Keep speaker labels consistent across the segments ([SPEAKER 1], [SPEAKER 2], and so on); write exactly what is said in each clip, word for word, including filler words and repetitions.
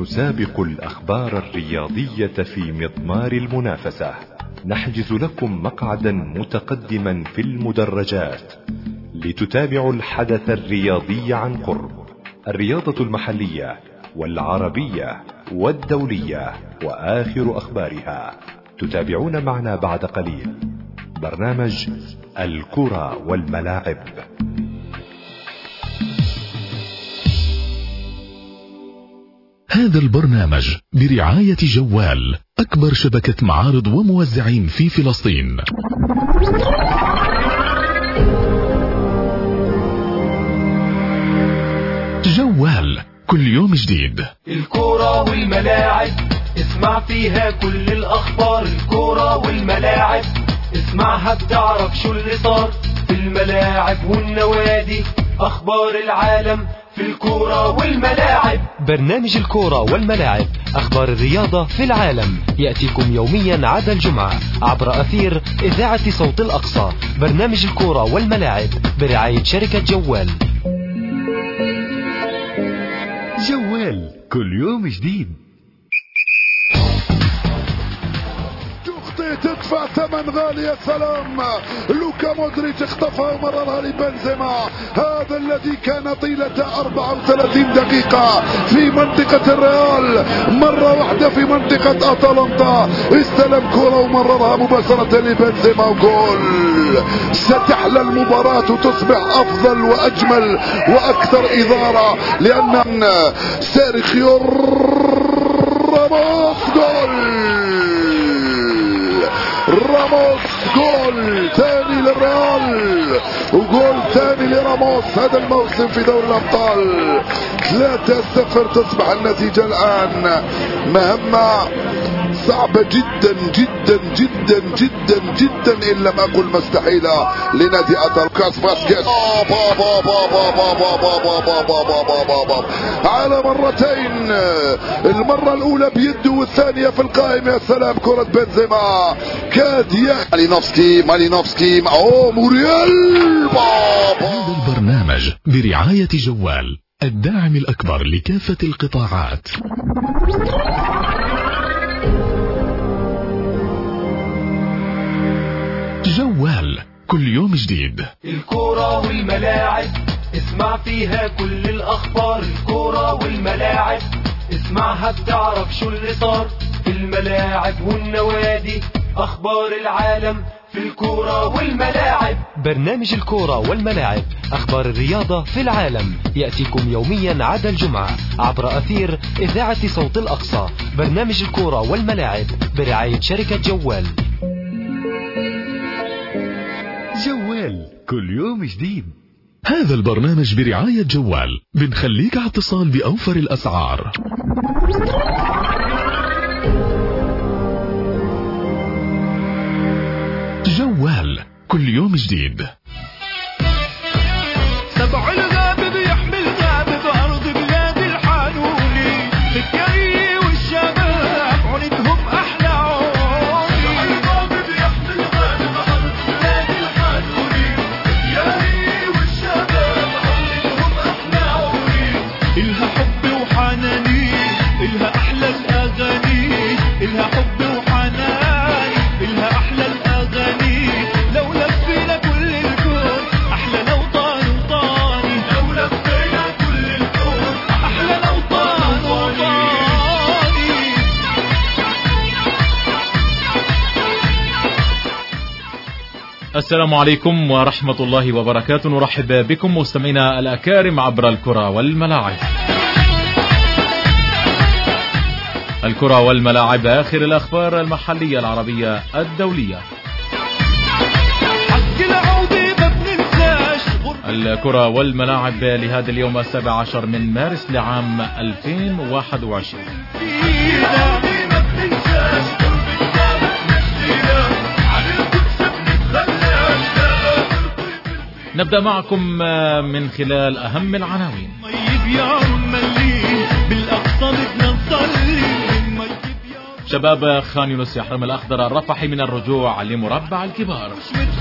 [SPEAKER 1] نسابق الأخبار الرياضية في مضمار المنافسة. نحجز لكم مقعدا متقدما في المدرجات لتتابعوا الحدث الرياضي عن قرب، الرياضة المحلية والعربية والدولية وآخر أخبارها. تتابعون معنا بعد قليل برنامج الكرة والملاعب.
[SPEAKER 2] هذا البرنامج برعاية جوال، أكبر شبكة معارض وموزعين في فلسطين. جوال، كل يوم جديد.
[SPEAKER 3] الكرة والملاعب، اسمع فيها كل الأخبار. الكرة والملاعب، اسمعها بتعرف شو اللي صار في الملاعب والنوادي. أخبار العالم في الكرة والملاعب.
[SPEAKER 4] برنامج الكرة والملاعب، أخبار الرياضة في العالم، يأتيكم يوميا عدا الجمعة عبر أثير إذاعة صوت الأقصى. برنامج الكرة والملاعب برعاية شركة جوال.
[SPEAKER 2] جوال، كل يوم جديد.
[SPEAKER 5] تدفع ثمن غالي. يا سلام، لوكا مودريتش اختفى ومررها لبنزيما، هذا الذي كان طيلة أربعة وثلاثين دقيقة في منطقة الريال، مرة واحدة في منطقة أتلانتا، استلم كرة ومررها مباشرة لبنزيما وجول. ستحلى المباراة وتصبح أفضل وأجمل وأكثر إثارة، لأن سيرخيو راموس جول. راموس جول ثاني للريال وجول ثاني لراموس هذا الموسم في دوري الأبطال. ثلاثة صفر تصبح النتيجة الآن. مهمة صعبة جدا جدا جدا جدا جدا، إن لم أقل مستحيلة، لنادي أتلانتا. باسكيت على مرتين، المرة الأولى بيده والثانية في القائم. يا سلام، كرة بنزيما كاد يا مالينوفسكي مالينوفسكي أو موريال.
[SPEAKER 2] هذا البرنامج برعاية جوال، الداعم الأكبر لكافة القطاعات. جوال، كل يوم جديد.
[SPEAKER 3] الكرة والملاعب، اسمع فيها كل الأخبار. الكرة والملاعب، اسمعها بتعرف شو اللي صار في الملاعب والنوادي. أخبار العالم في الكرة والملاعب.
[SPEAKER 4] برنامج الكرة والملاعب، أخبار الرياضة في العالم، يأتيكم يوميا عدا الجمعة عبر أثير إذاعة صوت الأقصى. برنامج الكرة والملاعب برعاية شركة جوال.
[SPEAKER 2] جوال، كل يوم جديد. هذا البرنامج برعاية جوال، بنخليك على اتصال بأوفر الأسعار. جوال، كل يوم جديد.
[SPEAKER 6] سبع الغاب بيحمل غاب بأرض بلاد الحانوني، الجري والشباب عندهم أحلى عوني. سبع الغاب بيحمل غاب بأرض بلاد الحانوني، الجري والشباب عندهم أحلى عوني. إلها حب وحناني، إلها أحلى الأغاني، إلها حب وحناني، إلها أحلى الأغاني. لو لفينا كل الكون أحلى الأوطان وطاني، لو لفينا كل الكون أحلى الأوطان وطاني.
[SPEAKER 7] السلام عليكم ورحمة الله وبركاته. نرحب بكم مستمعينا الأكارم عبر الكرة والملاعب. الكرة والملاعب، آخر الأخبار المحلية العربية الدولية. الكرة والملاعب لهذا اليوم السابع عشر من مارس لعام ألفين وواحد وعشرين. نبدأ معكم من خلال أهم العناوين. شباب خان يونس يحرم الأخضر الرفحي من الرجوع لمربع الكبار.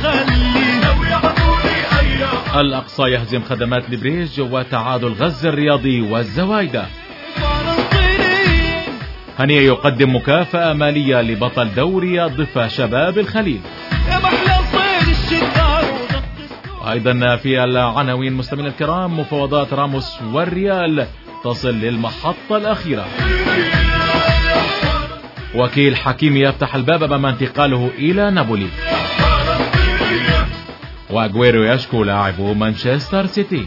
[SPEAKER 7] الأقصى يهزم خدمات لبريج وتعادل غزة الرياضي والزوايدة. هنية يقدم مكافأة مالية لبطل دوري الضفة شباب الخليل. وأيضا في العناوين مستمعينا الكرام، مفاوضات راموس والريال تصل للمحطة الأخيرة. وكيل حكيمي يفتح الباب أمام انتقاله إلى نابولي. وأغويرو يشكو لاعب مانشستر سيتي.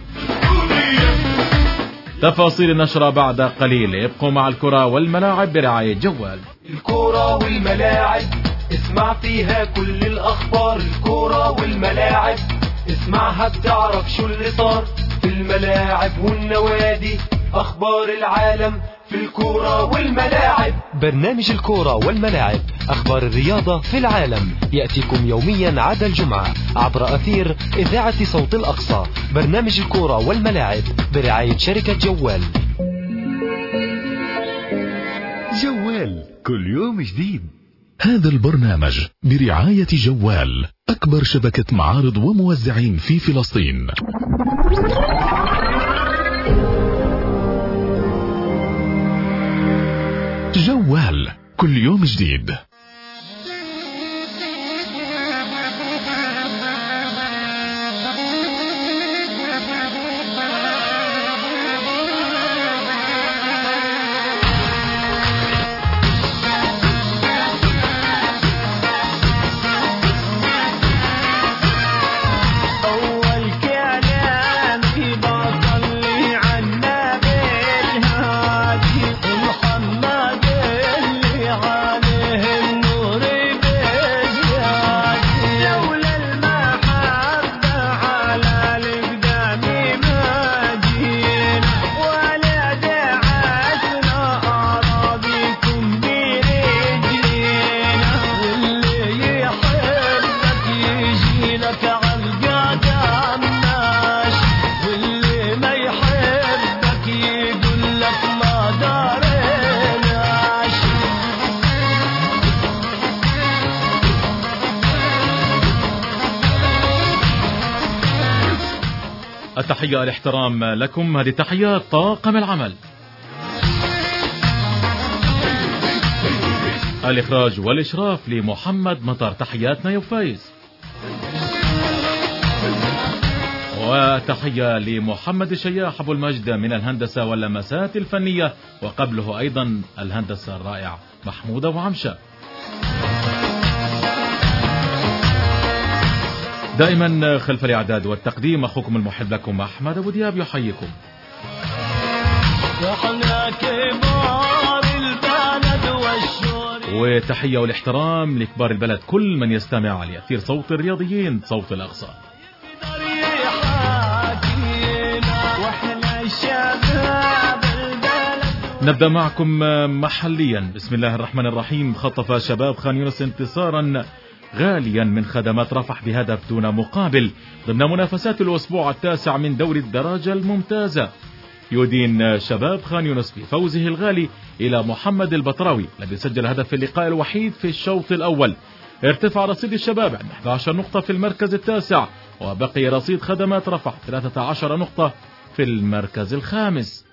[SPEAKER 7] تفاصيل النشرة بعد قليل، ابقوا مع الكرة والملاعب برعاية جوال.
[SPEAKER 3] الكرة والملاعب اسمع فيها كل الأخبار. الكرة والملاعب اسمعها بتعرف شو اللي صار في الملاعب والنوادي، أخبار العالم في الكرة والملاعب.
[SPEAKER 4] برنامج الكرة والملاعب، أخبار الرياضة في العالم، يأتيكم يوميا عدا الجمعة عبر أثير إذاعة صوت الأقصى. برنامج الكرة والملاعب برعاية شركة جوال.
[SPEAKER 2] جوال كل يوم جديد. هذا البرنامج برعاية جوال، أكبر شبكة معارض وموزعين في فلسطين. جوال كل يوم جديد.
[SPEAKER 7] التحية الاحترام لكم، هذه تحيات طاقم العمل. الإخراج والإشراف لمحمد مطر، تحياتنا يا فايز. وتحية لمحمد الشياح أبو المجد من الهندسة واللمسات الفنية، وقبله أيضا الهندسة الرائع محمود أبو عمشة. دائما خلف الإعداد والتقديم أخوكم المحب لكم أحمد أبو دياب يحييكم. وتحية والاحترام لكبار البلد، كل من يستمع لأثير صوت الرياضيين، صوت الأقصى. نبدأ معكم محليا. بسم الله الرحمن الرحيم. خطف شباب خان يونس انتصارا غاليا من خدمات رفح بهدف دون مقابل ضمن منافسات الأسبوع التاسع من دوري الدرجة الممتازة. يدين شباب خان يونس بفوزه الغالي إلى محمد البطراوي الذي سجل هدف في اللقاء الوحيد في الشوط الأول. ارتفع رصيد الشباب عند إحدى عشرة نقطة في المركز التاسع، وبقي رصيد خدمات رفح ثلاثة عشر نقطة في المركز الخامس.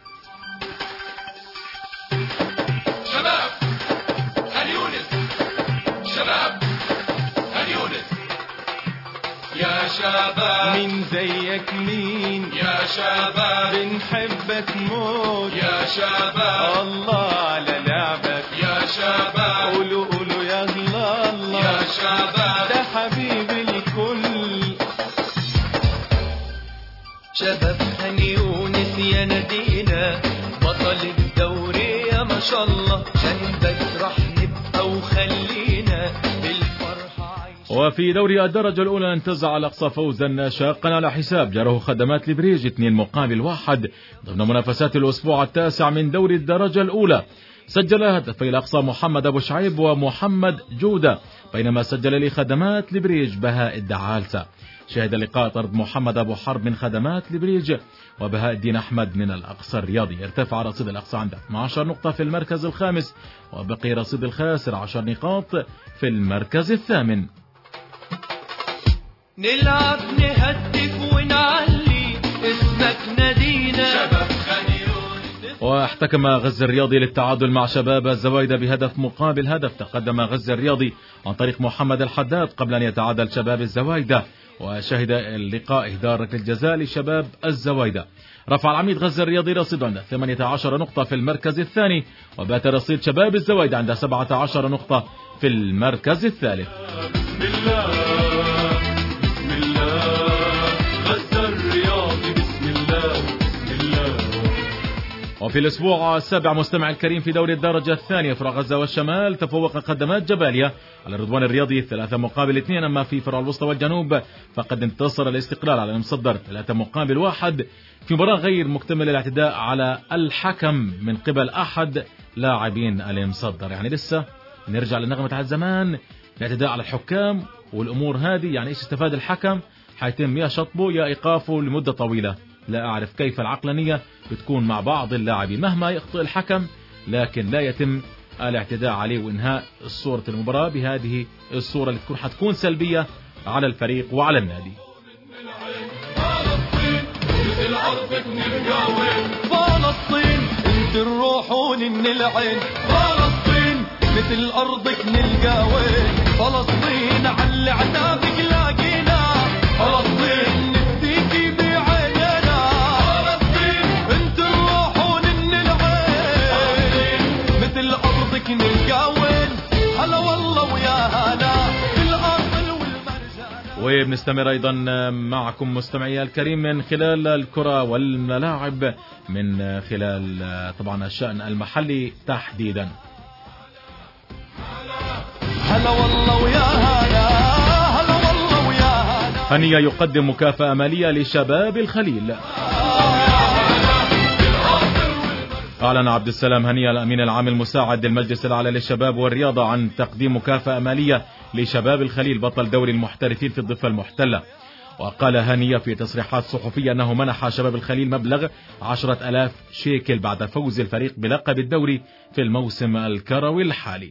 [SPEAKER 8] شباب خان يونس، شباب خان يونس، يا شباب
[SPEAKER 6] مين زيك مين
[SPEAKER 8] يا شباب
[SPEAKER 6] بنحبك موت
[SPEAKER 8] يا شباب
[SPEAKER 6] الله على لعبك
[SPEAKER 8] يا شباب
[SPEAKER 6] قولوا قولوا يا الله الله
[SPEAKER 8] يا شباب
[SPEAKER 6] ده حبيب الكل.
[SPEAKER 9] شباب خان يونس يا نادينا بطل الدوري يا ما شاء الله، شنبك راح نبقى وخلينا بالفرحة عايشين.
[SPEAKER 7] وفي دوري الدرجة الأولى انتزع الأقصى فوزا شاقا على حساب جاره خدمات لبريج اثنين مقابل واحد ضمن منافسات الأسبوع التاسع من دوري الدرجة الأولى. سجل هدفي الأقصى محمد أبو شعيب ومحمد جودة، بينما سجل لخدمات لبريج بهاء الدعالسة. شهد اللقاء طرد محمد أبو حرب من خدمات لبريج وبهاء الدين أحمد من الأقصى الرياضي. ارتفع رصيد الأقصى عند اثنتي عشرة نقطة في المركز الخامس، وبقي رصيد الخاسر عشر نقاط في المركز الثامن.
[SPEAKER 9] نلعب نهدف ونعلي اسمك نادينا،
[SPEAKER 8] شباب خان يونس
[SPEAKER 7] واحتكم غزة الرياضي للتعادل مع شباب الزوايدة بهدف مقابل هدف. تقدم غزة الرياضي عن طريق محمد الحداد قبل أن يتعادل شباب الزوايدة، وشهد اللقاء إهدار ركلة الجزاء لشباب الزوايدة. رفع العميد غزة الرياضي رصيد عند ثمانية عشر نقطة في المركز الثاني، وبات رصيد شباب الزوايدة عند سبعة عشر نقطة في المركز الثالث.
[SPEAKER 3] بسم الله بسم الله غزة الرياضي بسم الله بسم الله.
[SPEAKER 7] وفي الأسبوع السابع مستمع الكريم في دوري الدرجة الثانية، فرع غزة والشمال تفوق قدمات جباليا على الرضوان الرياضي ثلاثة مقابل اثنين. أما في فرع الوسطى والجنوب فقد انتصر الاستقلال على المصدر ثلاثة مقابل واحد في مباراة غير مكتمل الاعتداء على الحكم من قبل أحد لاعبين المصدر. يعني لسه نرجع لنغمة الزمان، الاعتداء على الحكام والأمور هذه. يعني إيش استفاد الحكم؟ حيتم يا شطبه يا إيقافه لمدة طويلة. لا أعرف كيف العقلانية بتكون مع بعض اللاعبين مهما يخطئ الحكم، لكن لا يتم الاعتداء عليه وإنهاء صورة المباراة بهذه الصورة اللي تكون حتكون سلبية على الفريق وعلى النادي.
[SPEAKER 9] فلسطين انت الروح ونن العين، فلسطين مثل ارضك نلقى وين، فلسطين على عتابك لاقينا، فلسطين نفديكي بعينينا، فلسطين انت الروح ونن العين مثل ارضك نلقى وين، هلا والله ويا هلا بالاصل والمرجانه.
[SPEAKER 7] وبنستمر ايضا معكم مستمعي الكريم من خلال الكرة والملاعب، من خلال طبعا الشأن المحلي تحديدا.
[SPEAKER 9] هلا والله ويا هلا هلا والله ويا هلا.
[SPEAKER 7] هنية يقدم مكافأة مالية لشباب الخليل. أعلن عبد السلام هنية الأمين العام المساعد للمجلس الأعلى للشباب والرياضة عن تقديم مكافأة مالية لشباب الخليل بطل دوري المحترفين في الضفة المحتلة. وقال هنية في تصريحات صحفية أنه منح شباب الخليل مبلغ عشرة ألاف شيكل بعد فوز الفريق بلقب الدوري في الموسم الكروي الحالي.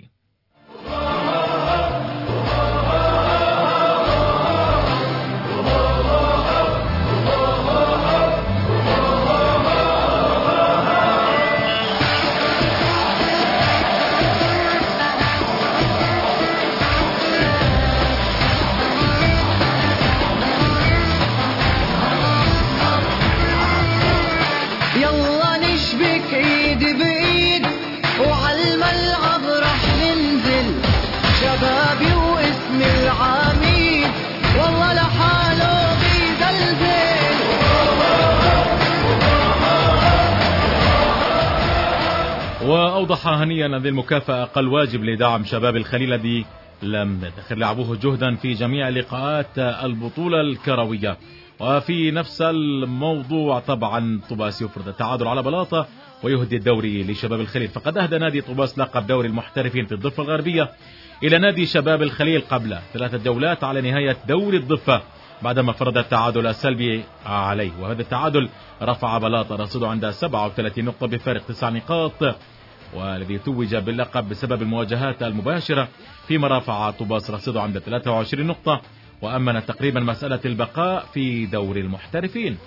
[SPEAKER 7] وأوضح هنيا أن هذه المكافأة أقل واجب لدعم شباب الخليل الذي لم يدخر لعبوه جهدا في جميع لقاءات البطولة الكروية. وفي نفس الموضوع طبعا طوباس يفرض التعادل على بلاطة ويهدي الدوري لشباب الخليل، فقد أهدى نادي طوباس لقب دوري المحترفين في الضفة الغربية إلى نادي شباب الخليل قبل ثلاثة جولات على نهاية دوري الضفة بعدما فرض التعادل السلبي عليه. وهذا التعادل رفع بلاطة رصيده عند سبعة وثلاثين نقطة بفارق تسع نقاط، والذي توج باللقب بسبب المواجهات المباشرة، فيما رفع طوباس رصيده عند ثلاثة وعشرين نقطة وأمن تقريبا مسألة البقاء في دوري المحترفين.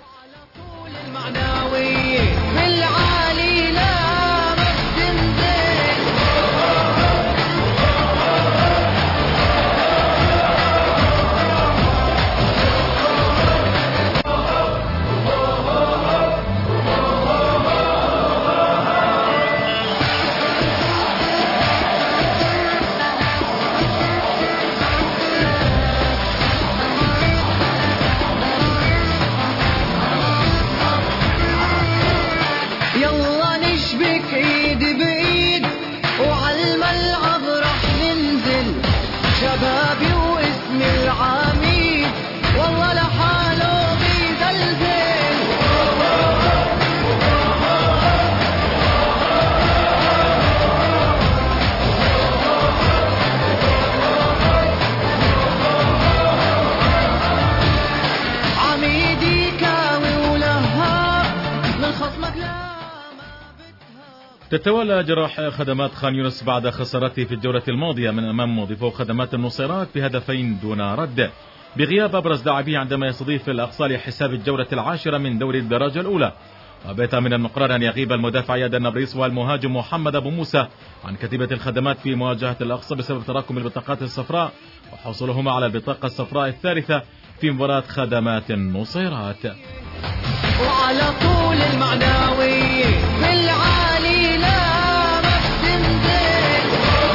[SPEAKER 7] تتولى جراح خدمات خان يونس بعد خسارته في الجولة الماضية من أمام مضيفو خدمات النصيرات بهدفين دون رد، بغياب أبرز لاعبيه عندما يستضيف الأقصى لحساب الجولة العاشرة من دوري الدرجة الأولى. وبات من المقرر أن يغيب المدافع ياد النبريس والمهاجم محمد أبو موسى عن كتيبة الخدمات في مواجهة الأقصى بسبب تراكم البطاقات الصفراء وحصولهما على البطاقة الصفراء الثالثة في مباراة خدمات النصيرات.
[SPEAKER 9] وعلى طول المعنوي بالعالي لا بتنزل.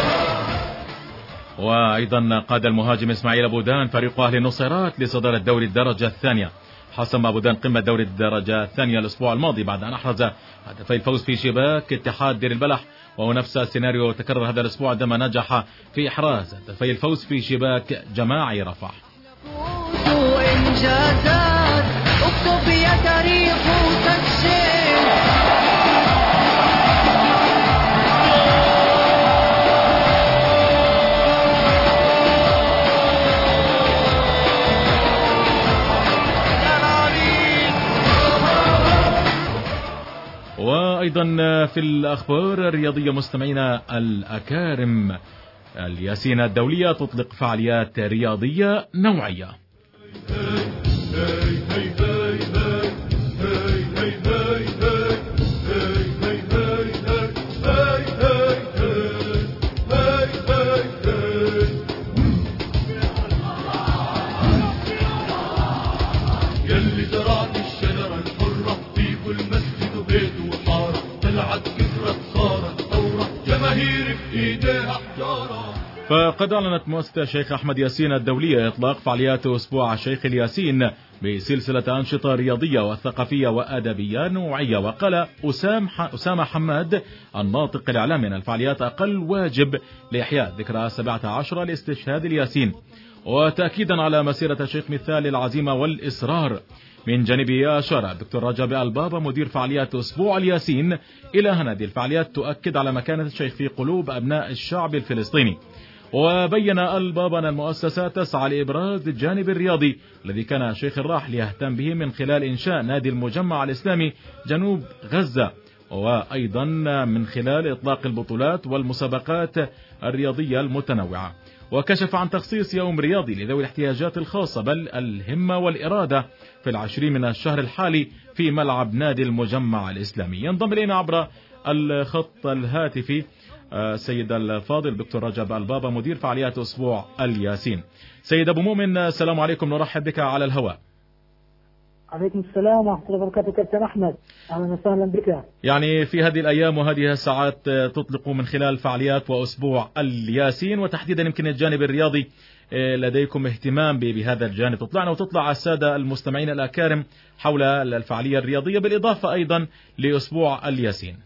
[SPEAKER 7] وأيضا قاد المهاجم إسماعيل أبودان فريق أهل النصيرات لصدارة دوري الدرجة الثانية. حسم أبودان قمة دوري الدرجة الثانية الأسبوع الماضي بعد أن أحرز هدفي الفوز في شباك اتحاد دير البلح، وهو نفس السيناريو تكرر هذا الأسبوع عندما نجح في إحراز هدفي الفوز في شباك جماعي رفح.
[SPEAKER 9] وإنجازات اكتب يا تاريخ وسجل.
[SPEAKER 7] وأيضا في الأخبار الرياضية مستمعينا الأكارم، الياسين الدولية تطلق فعاليات رياضية نوعية.
[SPEAKER 3] يلي زرعت الشجرة الحرة في كل مسجد وبيت وحارة، طلعت كثرة صارت ثورة، جماهير بإيديها حجارة.
[SPEAKER 7] فقد أعلنت مؤسسة الشيخ أحمد ياسين الدولية إطلاق فعاليات أسبوع الشيخ الياسين بسلسلة أنشطة رياضية وثقافية وأدبية نوعية. وقال أسام أسامة حماد الناطق الإعلامي أن الفعاليات أقل واجب لإحياء ذكرى سبعة عشر لاستشهاد الياسين، وتأكيدا على مسيرة الشيخ مثال العزيمة والإصرار. من جانبه أشار الدكتور رجب البابا مدير فعاليات أسبوع الياسين إلى أن هذه الفعاليات تؤكد على مكانة الشيخ في قلوب أبناء الشعب الفلسطيني. وبين البابا أن المؤسسة تسعى لإبراز الجانب الرياضي الذي كان الشيخ الراحل يهتم به من خلال إنشاء نادي المجمع الإسلامي جنوب غزة، وأيضا من خلال إطلاق البطولات والمسابقات الرياضية المتنوعة. وكشف عن تخصيص يوم رياضي لذوي الاحتياجات الخاصة بل الهمة والإرادة في العشرين من الشهر الحالي في ملعب نادي المجمع الإسلامي. ينضم إلينا عبر الخط الهاتفي سيد الفاضل دكتور رجب البابا مدير فعاليات أسبوع الياسين. سيد أبو مؤمن السلام عليكم، نرحب بك على الهواء.
[SPEAKER 10] عليكم السلام ورحمة الله وبركاته كابتن أحمد، أهلا وسهلا بك.
[SPEAKER 7] يعني في هذه الأيام وهذه الساعات تطلق من خلال فعاليات وأسبوع الياسين، وتحديدا يمكن الجانب الرياضي لديكم اهتمام بهذا الجانب، تطلعنا وتطلع السادة المستمعين الأكارم حول الفعالية الرياضية بالإضافة أيضا لأسبوع الياسين.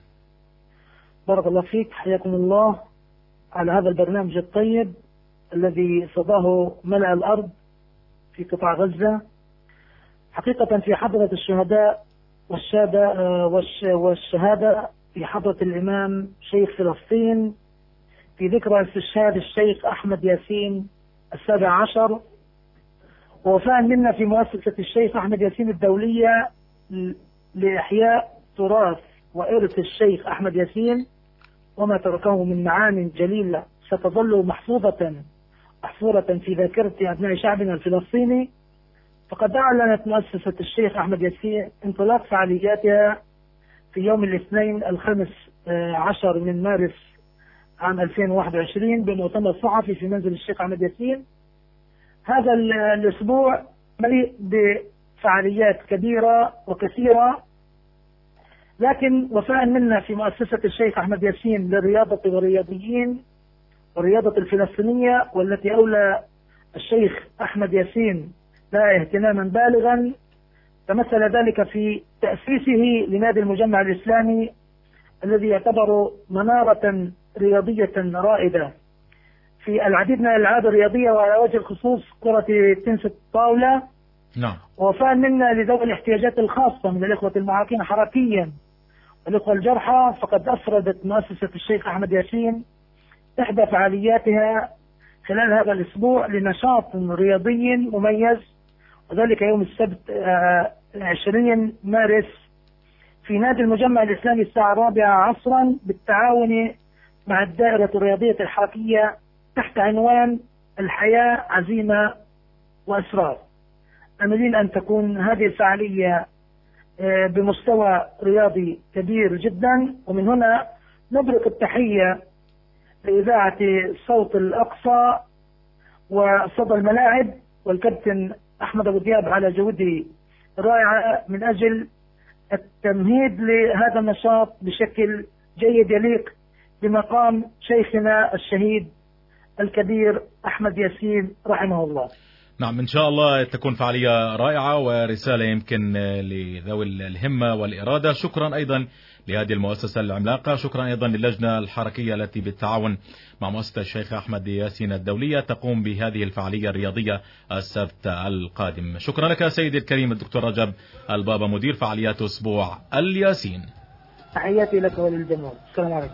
[SPEAKER 10] بارك الله فيك، حياكم الله على هذا البرنامج الطيب الذي صداه ملأ الأرض في قطاع غزة. حقيقة في حضرة الشهداء والشهادة والشهادة في حضرة الإمام شيخ فلسطين في ذكرى استشهاد الشيخ أحمد ياسين السابع عشر، ووفاء منا في مؤسسة الشيخ أحمد ياسين الدولية لإحياء تراث وإرث الشيخ أحمد ياسين وما تركه من معان جليلة ستظل محفوظة محفورة في ذاكرة أبناء شعبنا الفلسطيني. فقد أعلنت مؤسسة الشيخ أحمد ياسين انطلاق فعالياتها في يوم الاثنين الخامس عشر من مارس عام ألفين وواحد وعشرين بمؤتمر صحفي في منزل الشيخ أحمد ياسين. هذا الأسبوع مليء بفعاليات كبيرة وكثيرة، لكن وفاء منا في مؤسسة الشيخ أحمد ياسين للرياضة والرياضيين والرياضة الفلسطينية، والتي أولى الشيخ أحمد ياسين لها اهتماما بالغا، تمثل ذلك في تأسيسه لنادي المجمع الإسلامي الذي يعتبر منارة رياضية رائدة في العديد من الألعاب الرياضية، وعلى وجه الخصوص كرة تنس الطاولة.
[SPEAKER 7] نعم.
[SPEAKER 10] ووفاء منا لذوي الاحتياجات الخاصة من الإخوة المعاقين حركيا والإخوة الجرحى، فقد أفردت مؤسسة الشيخ أحمد ياسين إحدى فعالياتها خلال هذا الأسبوع لنشاط رياضي مميز، وذلك يوم السبت عشرين مارس في نادي المجمع الإسلامي الساعة الرابعة عصرا بالتعاون مع الدائرة الرياضية الحركية تحت عنوان الحياة عزيمة وإصرار. أملين أن تكون هذه الفعالية بمستوى رياضي كبير جدا. ومن هنا نبرك التحية لإذاعة صوت الأقصى وصدى الملاعب والكابتن أحمد أبو دياب على جهوده رائعة من أجل التمهيد لهذا النشاط بشكل جيد يليق بمقام شيخنا الشهيد الكبير أحمد ياسين رحمه الله.
[SPEAKER 7] نعم، إن شاء الله تكون فعالية رائعة ورسالة يمكن لذوي الهمة والإرادة. شكرا أيضا لهذه المؤسسة العملاقة، شكرا أيضا للجنة الحركية التي بالتعاون مع مؤسسة الشيخ أحمد ياسين الدولية تقوم بهذه الفعالية الرياضية السبت القادم. شكرا لك سيدي الكريم الدكتور رجب البابا مدير فعاليات أسبوع الياسين.
[SPEAKER 10] تحياتي لك وللجمهور، السلام عليكم.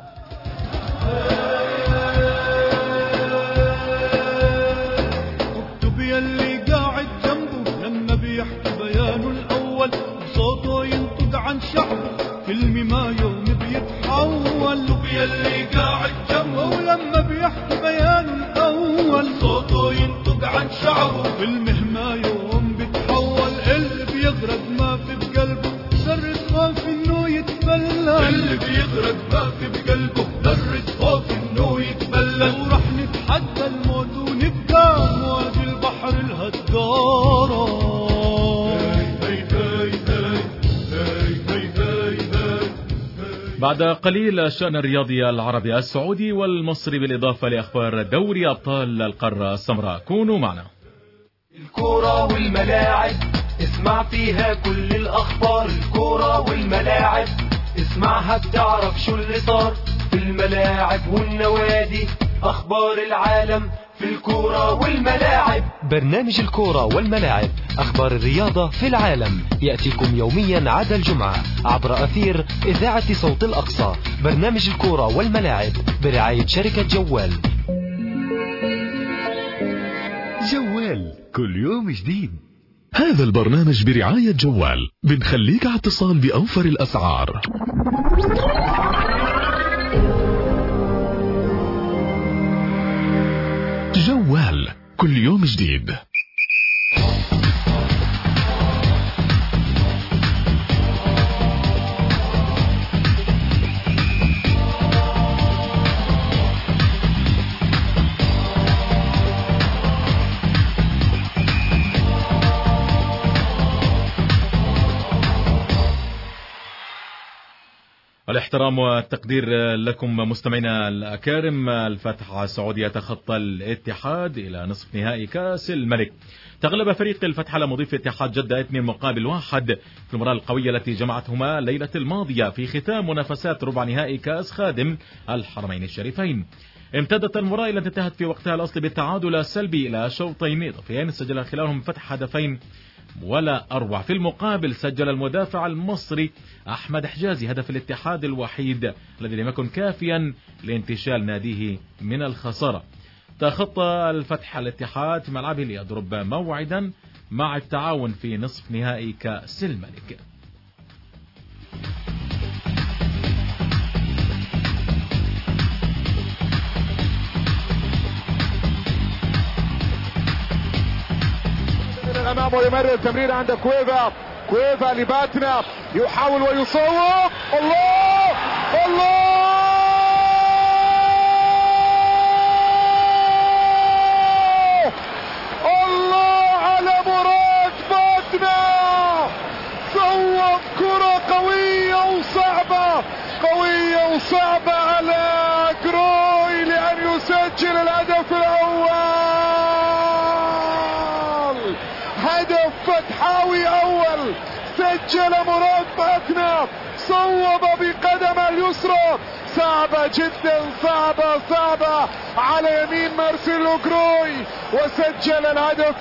[SPEAKER 3] اكتب يلي قاعد جنبه لما بيحكي بيانه الأول صوته ينطق عن شعبه كلمة ما يوم بيتحول. اكتب يلي قاعد جنبه ولما بيحكي بيانه الأول صوته ينطق عن شعبه كلمة ما يوم بيتحول. اللي بيغرق ما في بقلبه ذرة خوف انه يتبلل، اللي بيغرق ما في بقلبه ذرة خوف انه يتبلل. ورح نتحدى الموت ونبقى امواج البحر الهدارة.
[SPEAKER 7] بعد قليل الشأن الرياضي العربي السعودي والمصري بالإضافة لأخبار دوري أبطال القارة السمراء. كونوا معنا.
[SPEAKER 4] الكرة والملاعب اسمع فيها كل الأخبار، الكرة والملاعب اسمعها بتعرف شو اللي صار في الملاعب والنوادي، أخبار العالم في الكرة والملاعب. برنامج الكرة والملاعب، أخبار الرياضة في العالم، يأتيكم يوميا عدا الجمعة عبر أثير إذاعة صوت الأقصى. برنامج الكرة والملاعب برعاية شركة جوال.
[SPEAKER 2] جوال كل يوم جديد. هذا البرنامج برعاية جوال، بنخليك على اتصال بأوفر الأسعار. جوال كل يوم جديد.
[SPEAKER 7] الاحترام والتقدير لكم مستمعينا الأكارم. الفتح السعودي يتخطى الاتحاد إلى نصف نهائي كأس الملك. تغلب فريق الفتح على مضيف اتحاد جدة اثنين مقابل واحد في المباراة القوية التي جمعتهما الليلة الماضية في ختام منافسات ربع نهائي كأس خادم الحرمين الشريفين. امتدت المباراة التي انتهت في وقتها الأصلي بالتعادل السلبي إلى شوطين إضافيين سجل خلالهم فتح هدفين ولا أروع. في المقابل سجل المدافع المصري أحمد حجازي هدف الاتحاد الوحيد الذي لم يكن كافيا لانتشال ناديه من الخسارة. تخطى الفتح الاتحاد في ملعبه ليضرب موعدا مع التعاون في نصف نهائي كأس الملك.
[SPEAKER 5] امامه يمرر تمرير عند كويفا، كويفا لباتنا يحاول ويصوب. الله الله الله على مراد باتنا، صوب كرة قوية وصعبة، قوية وصعبة على كروي لأن يسجل الهدف الأول. هدف فتحاوي أول سجل مراد باتنا، صوب بقدمه اليسرى، صعبة جدا، صعبة صعبة على يمين مارسيلو كروي وسجل الهدف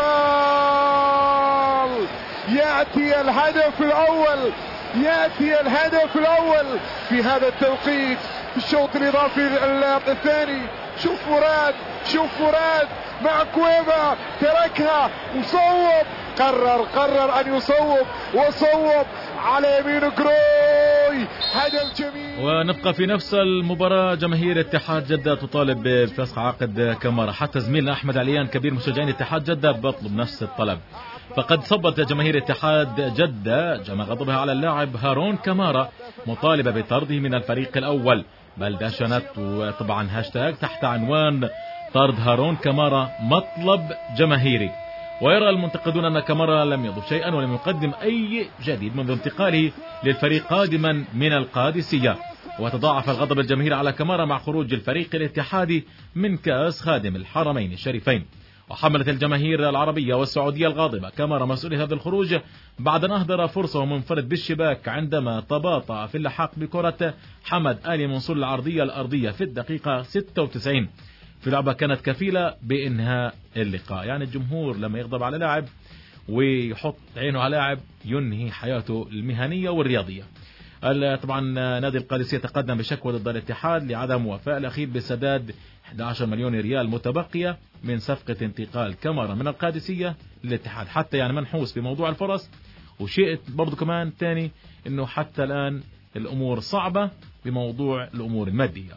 [SPEAKER 5] الأول. يأتي الهدف الأول، يأتي الهدف الأول في هذا التوقيت في الشوط الإضافي الثاني. شوف مراد، شوف مراد مع كويفا، تركها وصوب، قرر قرر أن يصوب وصوب على يمين كروي. بوي هدف جميل.
[SPEAKER 7] ونبقى في نفس المباراة. جماهير اتحاد جدة تطالب بفسخ عقد كامارا. حتى زميلنا أحمد عليان كبير مشجعين اتحاد جدة بطلب نفس الطلب. فقد صبت جماهير اتحاد جدة جمع غضبها على اللاعب هارون كامارا مطالبة بطرده من الفريق الأول، بل دشنت وطبعا هاشتاج تحت عنوان طرد هارون كامارا مطلب جماهيري. ويرى المنتقدون أن كامارا لم يضف شيئا ولم يقدم أي جديد منذ انتقاله للفريق قادما من القادسية. وتضاعف الغضب الجماهيري على كامارا مع خروج الفريق الاتحادي من كأس خادم الحرمين الشريفين. وحملت الجماهير العربية والسعودية الغاضبة كامارا مسؤول هذا الخروج بعد أن أهدر فرصة ومنفرد بالشباك عندما تباطأ في اللحاق بكرة حمد آلي منصور العرضية الأرضية في الدقيقة ستة وتسعين في لعبة كانت كفيلة بإنهاء اللقاء. يعني الجمهور لما يغضب على لاعب ويحط عينه على لاعب ينهي حياته المهنية والرياضية. طبعا نادي القادسية تقدم بشكوى ضد الاتحاد لعدم وفاء الأخير بسداد أحد عشر مليون ريال متبقية من صفقة انتقال كامارا من القادسية للاتحاد. حتى يعني منحوس بموضوع الفرص. وشيء برضو كمان تاني انه حتى الآن الأمور صعبة بموضوع الأمور المادية.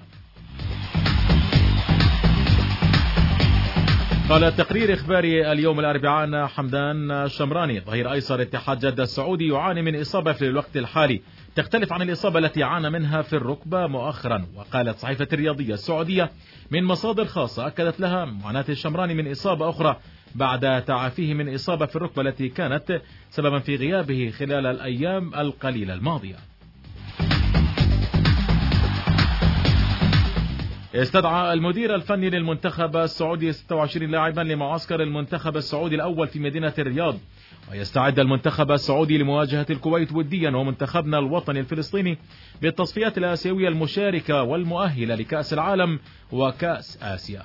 [SPEAKER 7] قال تقرير إخباري اليوم الأربعاء أن حمدان الشمراني ظهير أيسر اتحاد جدة السعودي يعاني من إصابة في الوقت الحالي تختلف عن الإصابة التي عانى منها في الركبة مؤخرا. وقالت صحيفة الرياضية السعودية من مصادر خاصة أكدت لها معاناة الشمراني من إصابة أخرى بعد تعافيه من إصابة في الركبة التي كانت سببا في غيابه خلال الأيام القليلة الماضية. استدعى المدير الفني للمنتخب السعودي ستة وعشرين لاعبا لمعسكر المنتخب السعودي الأول في مدينة الرياض. ويستعد المنتخب السعودي لمواجهة الكويت وديا ومنتخبنا الوطني الفلسطيني بالتصفيات الآسيوية المشاركة والمؤهلة لكأس العالم وكأس آسيا.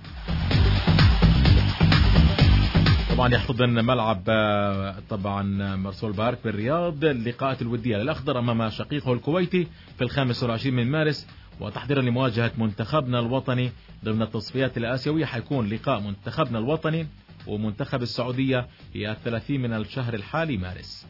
[SPEAKER 7] طبعا يحتضن ملعب طبعا مرسول بارك بالرياض اللقاءات الودية للأخضر أمام شقيقه الكويتي في الخامس والعشرين من مارس. وتحضيرا لمواجهة منتخبنا الوطني ضمن التصفيات الآسيوية حيكون لقاء منتخبنا الوطني ومنتخب السعودية في الثلاثين من الشهر الحالي مارس.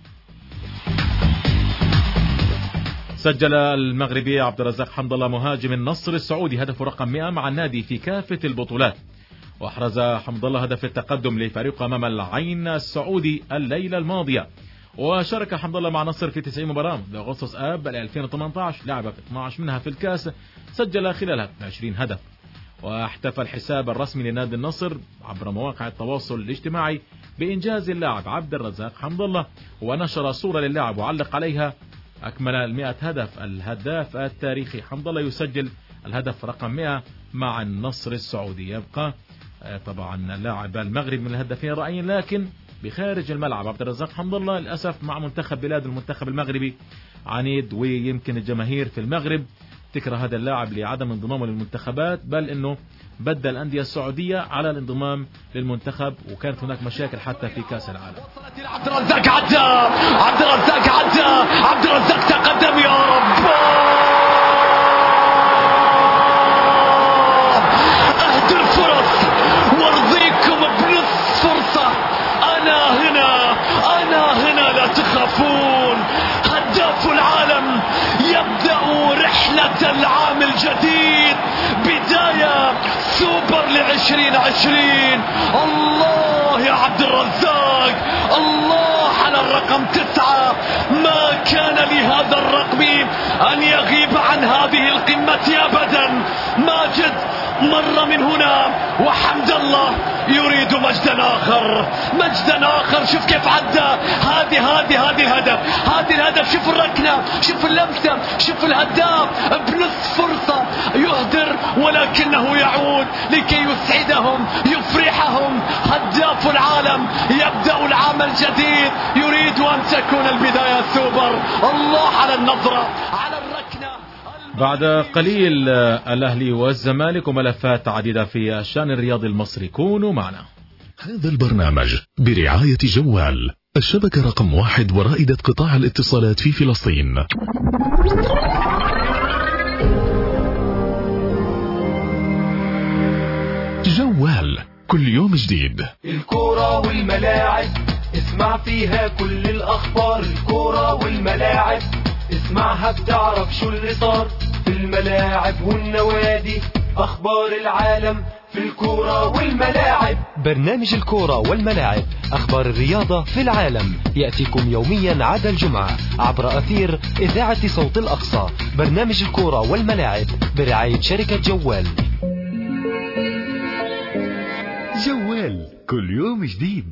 [SPEAKER 7] سجل المغربي عبد الرزاق حمد الله مهاجم النصر السعودي هدف رقم مئة مع النادي في كافة البطولات. واحرز حمد الله هدف التقدم لفريق أمام العين السعودي الليلة الماضية. وشارك حمد الله مع نصر في تسعين مباراة من أغسطس آب ألفين وثمانية عشر لعب في اثني عشر منها في الكاس سجل خلالها عشرين هدف. واحتفى الحساب الرسمي لنادي النصر عبر مواقع التواصل الاجتماعي بإنجاز اللاعب عبد الرزاق حمد الله ونشر صورة للاعب وعلق عليها أكمل المئة هدف. الهداف التاريخي حمد الله يسجل الهدف رقم مئة مع النصر السعودي. يبقى طبعا اللاعب المغرب من الهدافين رأيين لكن بخارج الملعب عبد الرزاق حمد الله للأسف مع منتخب بلاد المنتخب المغربي عنيد. ويمكن الجماهير في المغرب تكره هذا اللاعب لعدم انضمامه للمنتخبات بل انه بدل الأندية السعودية على الانضمام للمنتخب وكانت هناك مشاكل حتى في كأس العالم.
[SPEAKER 9] عبد الرزاق عدى عبد الرزاق عدى عبد الرزاق تقدم يا رب. اهدوا الفرص وارضيكم بنص فرصة. أنا هنا أنا هنا لا تخافون. هداف العالم يبدأ رحلة العام الجديد بداية سوبر لعشرين عشرين. الله يا عبد الرزاق الله على الرقم تسعة. ما كان لهذا الرقم أن يغيب عن هذه القمة أبدا. ماجد مر من هنا وحمد الله يريد مجدا آخر مجدا آخر. شوف كيف عدى. هذه هذه هذه الهدف هذه الهدف. شوف الركنة شوف اللمسة شوف الهداف بنصف فرصة يهدر ولكنه يعود لكي يسعدهم يفرحهم. هداف العالم يبدأ العام الجديد يريد أن تكون البداية سوبر. الله على النظرة على الركنة.
[SPEAKER 7] بعد قليل الأهلي والزمالك وملفات عديدة في الشأن الرياضي المصري. كونوا معنا.
[SPEAKER 2] هذا البرنامج برعاية جوال الشبكة رقم واحد ورائدة قطاع الاتصالات في فلسطين. جوال كل يوم جديد.
[SPEAKER 11] الكرة والملاعب اسمع فيها كل الأخبار. الكرة والملاعب
[SPEAKER 4] اسمعها بتعرف شو اللي صار في الملاعب والنوادي، أخبار العالم في الكورة والملاعب. برنامج الكورة والملاعب، أخبار الرياضة في العالم، يأتيكم يوميا عدا الجمعة عبر أثير إذاعة صوت الأقصى. برنامج الكورة والملاعب برعاية شركة جوال.
[SPEAKER 2] جوال كل يوم جديد.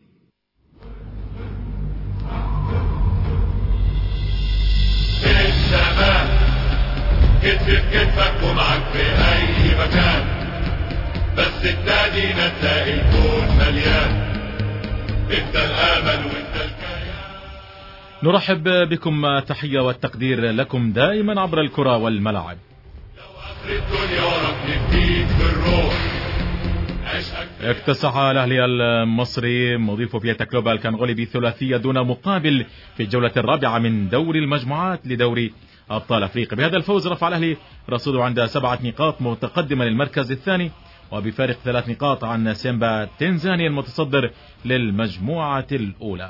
[SPEAKER 8] الزمان كتف في كتفك ومعك في أي مكان، بس التاني نتلاقي الكون مليان، انت الامل وانت الكيان.
[SPEAKER 7] نرحب بكم، تحية والتقدير لكم دائما عبر الكرة والملعب.
[SPEAKER 8] لو اخر الدنيا وراك نبتيك بالروح.
[SPEAKER 7] اكتسح الاهلي المصري مضيف فيتا كلوب الكنغولي بثلاثية دون مقابل في الجولة الرابعة من دوري المجموعات لدوري ابطال افريقيا. بهذا الفوز رفع الاهلي رصيده عند سبعة نقاط متقدما للمركز الثاني وبفارق ثلاث نقاط عن سيمبا تنزانيا المتصدر للمجموعة الأولى.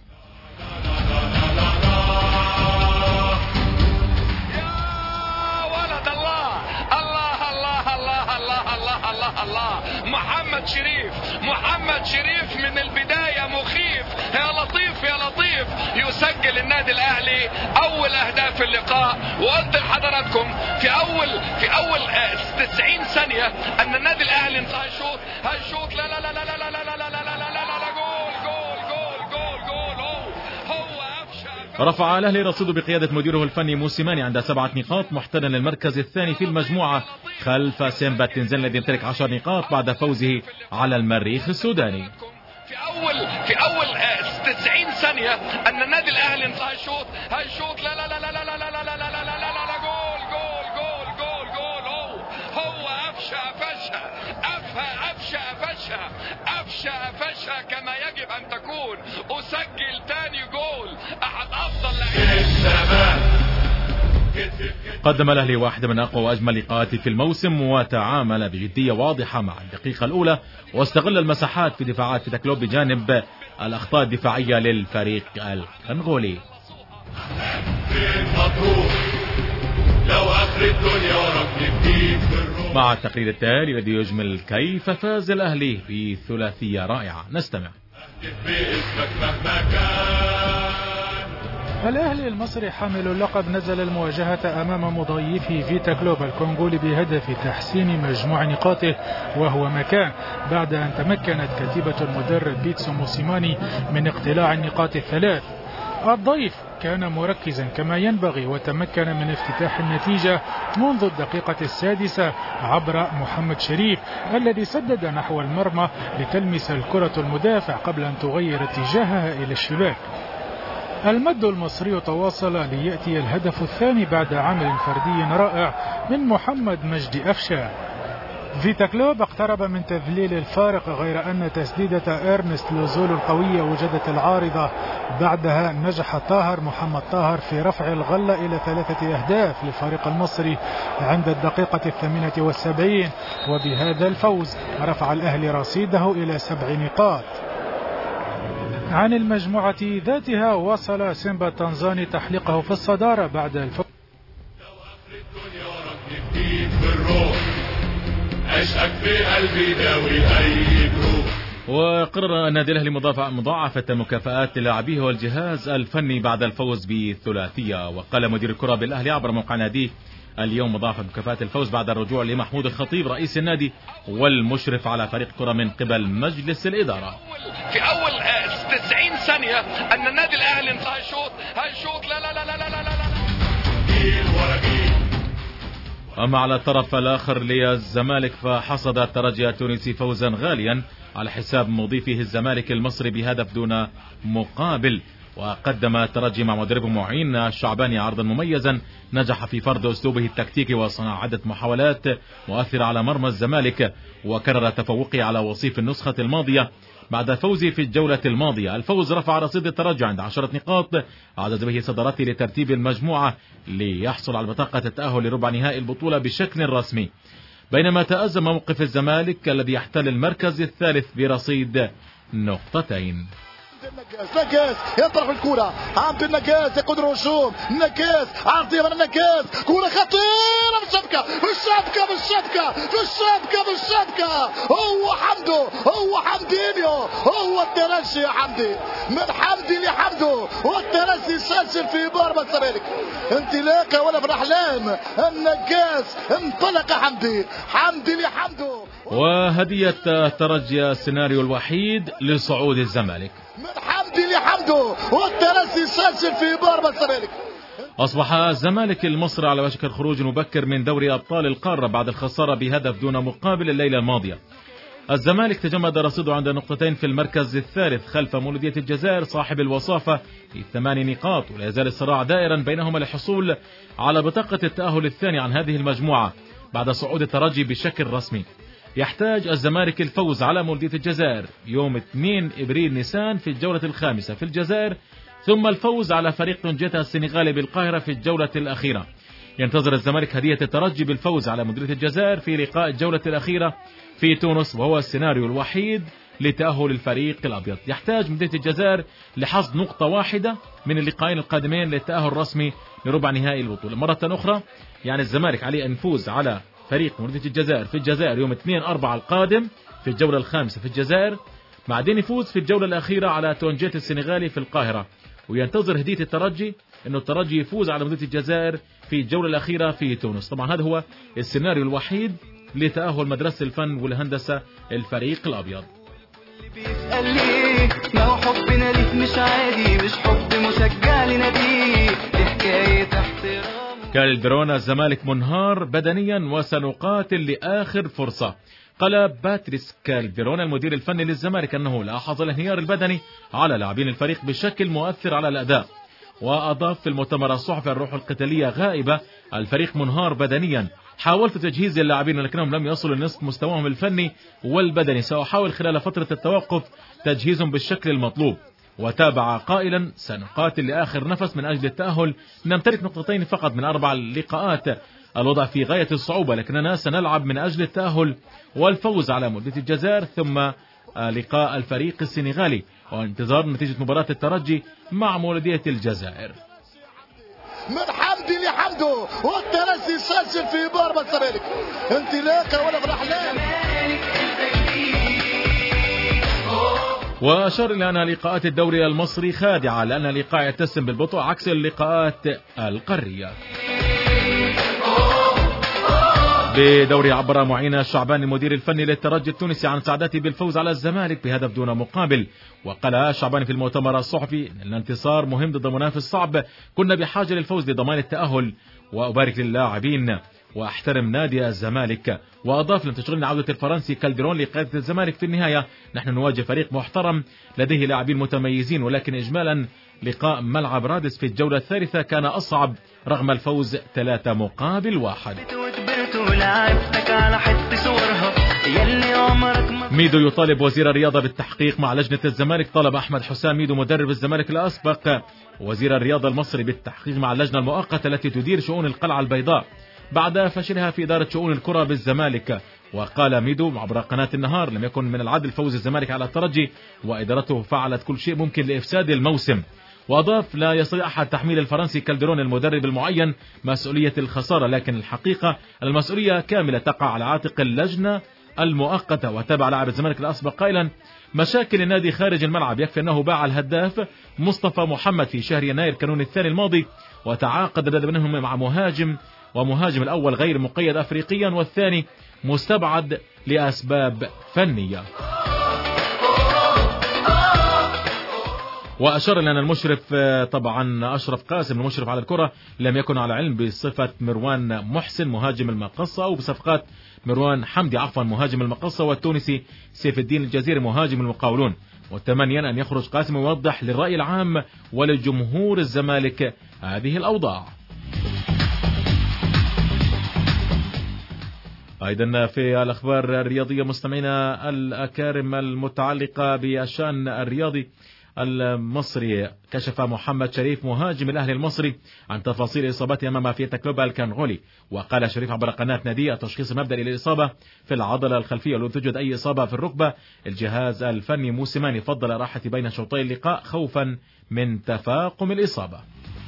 [SPEAKER 11] يا ولد الله الله الله الله الله الله الله الله محمد شريف محمد شريف من البداية مخيف. يا لطيف يا لطيف، يسجل النادي الأهلي أول أهداف اللقاء. وقلت لحضراتكم في أول في أول تسعين ثانية أن النادي الأهلي انتهى الشوط هالشوط لا لا لا لا لا لا لا لا لا لا لا لا لا جول جول جول جول جول هو هو أفشى.
[SPEAKER 7] رفع الأهلي رصيده بقيادة مديره الفني موسيماني عند سبعة نقاط محتلا للمركز الثاني في المجموعة خلف سيمبا تنزانيا الذي يمتلك عشر نقاط بعد فوزه على المريخ السوداني.
[SPEAKER 11] في أول في أول تسعين ثانية أن النادي الأهلي انتهى الشوط هالشوط لا لا لا لا لا لا لا لا لا لا لا لا لا جول جول جول جول جول هو هو أفشى أفشى أفشى أفشى أفشى أفشى أفشى كما يجب أن تكون. أسجل تاني جول، أحد أفضل لاعبين.
[SPEAKER 7] قدم الأهلي واحدة من أقوى وأجمل لقاءات في الموسم وتعامل بجدية واضحة مع الدقيقة الأولى واستغل المساحات في دفاعات فيتا كلوب بجانب الأخطاء الدفاعية للفريق الكنغولي.
[SPEAKER 8] لو آخر الدنيا وراك نبتيك بالروح.
[SPEAKER 7] مع التقرير التالي الذي يجمل كيف فاز الأهلي بثلاثية رائعة، نستمع.
[SPEAKER 8] باسمك مهما كان.
[SPEAKER 12] الأهلي المصري حامل اللقب نزل المواجهة أمام مضيفه فيتا كلوب الكونغولي بهدف تحسين مجموع نقاطه وهو مكان، بعد أن تمكنت كتيبة المدرب بيتسو موسيماني من اقتلاع النقاط الثلاث. الضيف كان مركزا كما ينبغي وتمكن من افتتاح النتيجة منذ الدقيقة السادسة عبر محمد شريف الذي سدد نحو المرمى لتلمس الكرة المدافع قبل أن تغير اتجاهها إلى الشباك. المد المصري تواصل ليأتي الهدف الثاني بعد عمل فردي رائع من محمد مجدي أفشى. فيتا كلوب اقترب من تذليل الفارق، غير أن تسديدة إرنست لوزول القوية وجدت العارضة. بعدها نجح طاهر محمد طاهر في رفع الغلة إلى ثلاثة أهداف للفريق المصري عند الدقيقة الثامنة والسبعين، وبهذا الفوز رفع الأهلي رصيده إلى سبع نقاط. عن المجموعة ذاتها وصل سيمبا التنزاني تحليقه في الصدارة بعد الفوز.
[SPEAKER 8] عشقك في قلبي داوي أي جروح.
[SPEAKER 7] وقرر النادي الأهلي مضاعفة مكافآت لاعبيه والجهاز الفني بعد الفوز بثلاثية. وقال مدير الكرة بالأهلي عبر موقع ناديه اليوم مضاعفة مكافآت الفوز بعد الرجوع لمحمود الخطيب رئيس النادي والمشرف على فريق كرة من قبل مجلس الإدارة.
[SPEAKER 11] في أول تسعين ثانية أن النادي الأهلي انتهى الشوط هالشوط لا لا لا لا لا لا لا.
[SPEAKER 7] أما على الطرف الآخر للزمالك فحصد الترجي التونسي فوزا غاليا على حساب مضيفه الزمالك المصري بهدف دون مقابل. وقدم الترجي مع مدربه معين الشعباني عرضا مميزا نجح في فرض أسلوبه التكتيكي وصنع عدة محاولات مؤثرة على مرمى الزمالك وكرر تفوقه على وصيف النسخة الماضية بعد فوزه في الجولة الماضية. الفوز رفع رصيد الترجي عند عشرة نقاط عدد به صدارته لترتيب المجموعة ليحصل على بطاقة التأهل لربع نهائي البطولة بشكل رسمي، بينما تأزم موقف الزمالك الذي يحتل المركز الثالث برصيد نقطتين.
[SPEAKER 5] النكاس نكاس يطرح الكرة عبد النكاس يقود الهجوم نكاس عرضية من النكاس كرة خطيرة بالشبكة بالشبكة بالشبكة بالشبكة بالشبكة هو حمدو هو حمدينيو هو الترجي يا حمدي من حمدي لحمدو والترجي يسجل في مرمى الزمالك انطلاقة ولا في الأحلام النكاس انطلق حمدي حمدي لحمدو
[SPEAKER 7] وهدية الترجي السيناريو الوحيد لصعود الزمالك
[SPEAKER 5] من حمدي لحمدو والترجي يسجل في مرمى الزمالك.
[SPEAKER 7] أصبح الزمالك المصري على وشك الخروج المبكر من دوري أبطال القارة بعد الخسارة بهدف دون مقابل الليلة الماضية. الزمالك تجمد رصيده عند نقطتين في المركز الثالث خلف مولودية الجزائر صاحب الوصافة في ثمان نقاط، ولا يزال الصراع دائرا بينهما للحصول على بطاقة التأهل الثاني عن هذه المجموعة بعد صعود الترجي بشكل رسمي. يحتاج الزمالك الفوز على مولودية الجزائر يوم اثنين إبريل نيسان في الجولة الخامسة في الجزائر، ثم الفوز على فريق تونجيتا السنغالي بالقاهرة في الجولة الأخيرة. ينتظر الزمالك هدية الترجي بالفوز على مولودية الجزائر في لقاء الجولة الأخيرة في تونس، وهو السيناريو الوحيد لتأهل الفريق الأبيض. يحتاج مولودية الجزائر لحصد نقطة واحدة من اللقاءين القادمين للتأهل الرسمي لربع نهائي البطولة. مرة أخرى يعني الزمالك عليه أن يفوز على فريق مولودية الجزائر في الجزائر يوم اثنين أربعة القادم في الجولة الخامسة في الجزائر، بعدين يفوز في الجولة الأخيرة على تونجيت السنغالي في القاهرة، وينتظر هدية الترجي أنه الترجي يفوز على مولودية الجزائر في الجولة الأخيرة في تونس. طبعا هذا هو السيناريو الوحيد لتأهل مدرسة الفن والهندسة الفريق الأبيض.
[SPEAKER 13] بيسأل ليه ما هو حبنا ليك مش عادي مش حب مشجع لناديه دي حكاية احترام.
[SPEAKER 7] كالدرون الزمالك منهار بدنيا وسنقاتل لآخر فرصة. قال باتريس كالدرون المدير الفني للزمالك أنه لاحظ الانهيار البدني على لاعبين الفريق بشكل مؤثر على الأداء، وأضاف في المؤتمر الصحفي الروح القتالية غائبة، الفريق منهار بدنيا، حاولت تجهيز اللاعبين لكنهم لم يصلوا لنصف مستواهم الفني والبدني، سأحاول خلال فترة التوقف تجهيزهم بالشكل المطلوب. وتابع قائلا سنقاتل لآخر نفس من أجل التأهل، نمتلك نقطتين فقط من أربع لقاءات، الوضع في غاية الصعوبة لكننا سنلعب من أجل التأهل والفوز على مولودية الجزائر ثم لقاء الفريق السنغالي وانتظار نتيجة مباراة الترجي مع مولودية الجزائر.
[SPEAKER 5] من حمدي لحمدو والترجي يسجل في مرمى الزمالك انطلاقه ولا في الأحلام.
[SPEAKER 7] وأشار إلى أن لقاءات الدوري المصري خادعة لأن اللقاء يتسم بالبطء عكس اللقاءات القارية. بدوري عبر معين الشعباني المدير الفني للترجي التونسي عن سعادته بالفوز على الزمالك بهدف دون مقابل، وقال الشعباني في المؤتمر الصحفي ان الانتصار مهم ضد منافس صعب، كنا بحاجة للفوز لضمان التأهل، وأبارك للاعبين واحترم نادي الزمالك. وأضاف لم تشغلنا عودة الفرنسي كالدرون لقيادة الزمالك في النهاية، نحن نواجه فريق محترم لديه لاعبين متميزين، ولكن إجمالا لقاء ملعب رادس في الجولة الثالثة كان أصعب رغم الفوز ثلاثة مقابل واحد. ميدو يطالب وزير الرياضة بالتحقيق مع لجنة الزمالك. طلب أحمد حسام ميدو مدرب الزمالك الأسبق وزير الرياضة المصري بالتحقيق مع اللجنة المؤقتة التي تدير شؤون القلعة البيضاء بعد فشلها في إدارة شؤون الكرة بالزمالك. وقال ميدو عبر قناة النهار لم يكن من العدل فوز الزمالك على الترجي وإدارته فعلت كل شيء ممكن لإفساد الموسم. وأضاف لا يستطيع أحد تحميل الفرنسي كالدرون المدرب المعين مسؤولية الخسارة، لكن الحقيقة المسؤولية كاملة تقع على عاتق اللجنة المؤقتة. وتابع لاعب الزمالك الأسبق قائلا مشاكل النادي خارج الملعب، يكفي أنه باع الهداف مصطفى محمد في شهر يناير كانون الثاني الماضي، وتعاقد بدل منهم مع مهاجم، ومهاجم الأول غير مقيد أفريقيا والثاني مستبعد لأسباب فنية. وأشار لنا المشرف طبعا أشرف قاسم المشرف على الكرة لم يكن على علم بصفة مروان محسن مهاجم المقصة أو بصفقات مروان حمدي عفوا مهاجم المقصة والتونسي سيف الدين الجزيري مهاجم المقاولون، وتمنيا أن يخرج قاسم ويوضح للرأي العام ولجمهور الزمالك هذه الأوضاع. أيضا في الأخبار الرياضية مستمعينا الأكارم المتعلقة بالشأن الرياضي، المصري كشف محمد شريف مهاجم الأهلي المصري عن تفاصيل إصابته أمام فيتا كلوب الكنغولي. وقال شريف عبر قناة نادي التشخيص المبدئي للإصابة في العضلة الخلفية، ولم توجد أي إصابة في الركبة. الجهاز الفني موسيماني فضل راحة بين شوطي اللقاء خوفا من تفاقم الإصابة.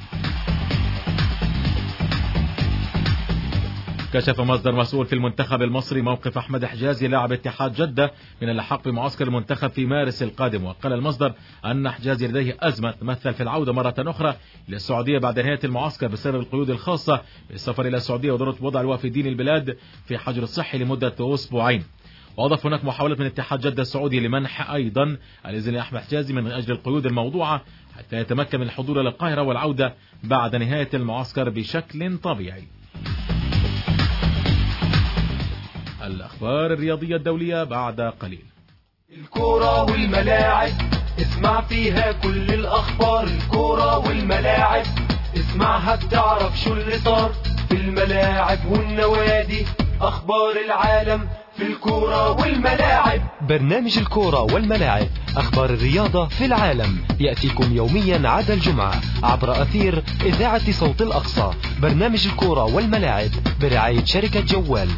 [SPEAKER 7] كشف مصدر مسؤول في المنتخب المصري موقف أحمد حجازي لاعب اتحاد جدة من اللحاق بمعسكر المنتخب في مارس القادم. وقال المصدر أن حجازي لديه أزمة تمثل في العودة مرة أخرى إلى السعودية بعد نهاية المعسكر بسبب القيود الخاصة بالسفر إلى السعودية وضرورة وضع الوافدين البلاد في حجر صحي لمدة أسبوعين. وأضاف هناك محاولة من اتحاد جدة السعودي لمنح أيضا الإذن لأحمد حجازي من أجل القيود الموضوعة حتى يتمكن من الحضور إلى القاهرة والعودة بعد نهاية المعسكر بشكل طبيعي. الأخبار الرياضية الدولية بعد قليل.
[SPEAKER 9] الكورة والملاعب اسمع فيها كل الأخبار. الكورة والملاعب اسمعها بتعرف شو اللي صار في الملاعب والنوادي. أخبار العالم في الكورة والملاعب.
[SPEAKER 4] برنامج الكورة والملاعب، أخبار الرياضة في العالم، يأتيكم يوميا عدا الجمعة عبر أثير إذاعة صوت الأقصى. برنامج الكورة والملاعب برعاية شركة جوال.